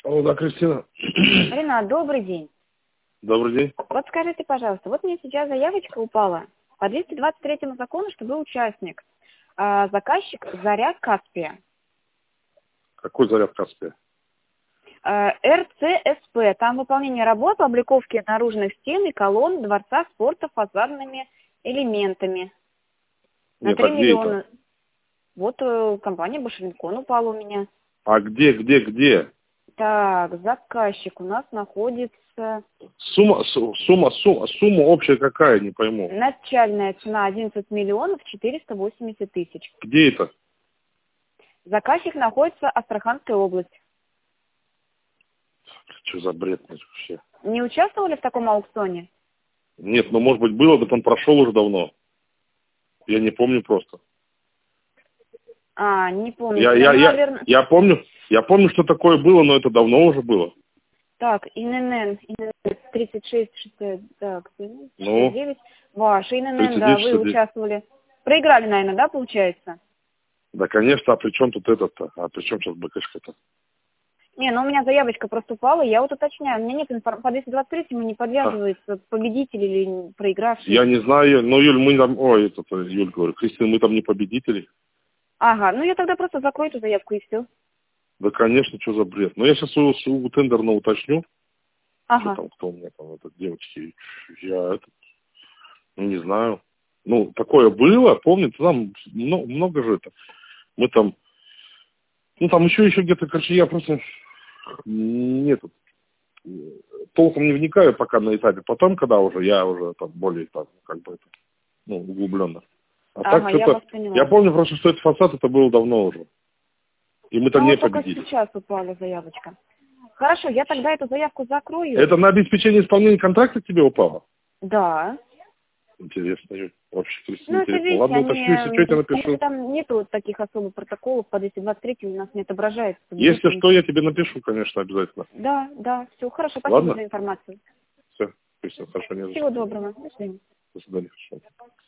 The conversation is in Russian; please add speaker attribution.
Speaker 1: Алло, да, Кристина.
Speaker 2: Ренат, добрый день.
Speaker 1: Добрый день.
Speaker 2: Вот скажите, пожалуйста, вот мне сейчас заявочка упала по 223 закону, что вы участник. Заказчик «Заря Каспия».
Speaker 1: Какой заряд Каспия?
Speaker 2: РЦСП. Там выполнение работ по обликовке наружных стен и колонн дворца спорта фасадными элементами. На
Speaker 1: Нет,
Speaker 2: 3
Speaker 1: а где
Speaker 2: миллиона.
Speaker 1: это?
Speaker 2: Вот компания Башенкон упала у меня.
Speaker 1: А где?
Speaker 2: Так, заказчик у нас находится...
Speaker 1: Сумма общая какая, не пойму.
Speaker 2: Начальная цена 11 миллионов 480 тысяч.
Speaker 1: Где это?
Speaker 2: Заказчик находится Астраханская область.
Speaker 1: Что за бред вообще?
Speaker 2: Не участвовали в таком аукционе?
Speaker 1: Нет, ну может быть было, да он прошел уже давно. Я не помню просто.
Speaker 2: Не помню.
Speaker 1: Я помню, что такое было, но это давно уже было.
Speaker 2: Так, ИНН 36, так, 69.
Speaker 1: Ну,
Speaker 2: Ваш ИНН,
Speaker 1: 39,
Speaker 2: да, вы
Speaker 1: 69.
Speaker 2: участвовали. Проиграли, наверное, да, получается?
Speaker 1: Да, конечно, а при чем тут этот-то? А при чем сейчас БКшка-то?
Speaker 2: Не, ну у меня заявочка просто упала, я вот уточняю. У меня нет информации, по 223 не подвязывается победитель или проигравший.
Speaker 1: Я не знаю, но Юль, мы там, Юль, говорю, Кристина, мы там не победители.
Speaker 2: Ага, ну я тогда просто закрою эту заявку и все.
Speaker 1: Да, конечно, что за бред. Но я сейчас у тендерно уточню,
Speaker 2: Ага.
Speaker 1: кто у меня там, девочки, я не знаю. Ну, такое было, помните, там много же это. Мы там, там еще где-то, короче, я просто толком не вникаю пока на этапе. Потом, когда я уже там более там, углубленно.
Speaker 2: Ага, я вас поняла.
Speaker 1: Я помню просто, что этот фасад это было давно уже. И мы там не победили.
Speaker 2: Только сейчас упала заявочка. Хорошо, я тогда эту заявку закрою.
Speaker 1: Это на обеспечение исполнения контракта тебе упало?
Speaker 2: Да.
Speaker 1: Интересно, Юль. Вообще, Кристина,
Speaker 2: Это
Speaker 1: интересно.
Speaker 2: видите,
Speaker 1: Ладно, уточню, если что, я тебе напишу.
Speaker 2: Там нету таких особых протоколов, по 223 у нас не отображается.
Speaker 1: Если что, я тебе напишу, конечно, обязательно.
Speaker 2: Да, все, хорошо, спасибо
Speaker 1: Ладно?
Speaker 2: за информацию.
Speaker 1: Все, Кристина, хорошо, не за что.
Speaker 2: Всего доброго, до свидания.
Speaker 1: До свидания, хорошо.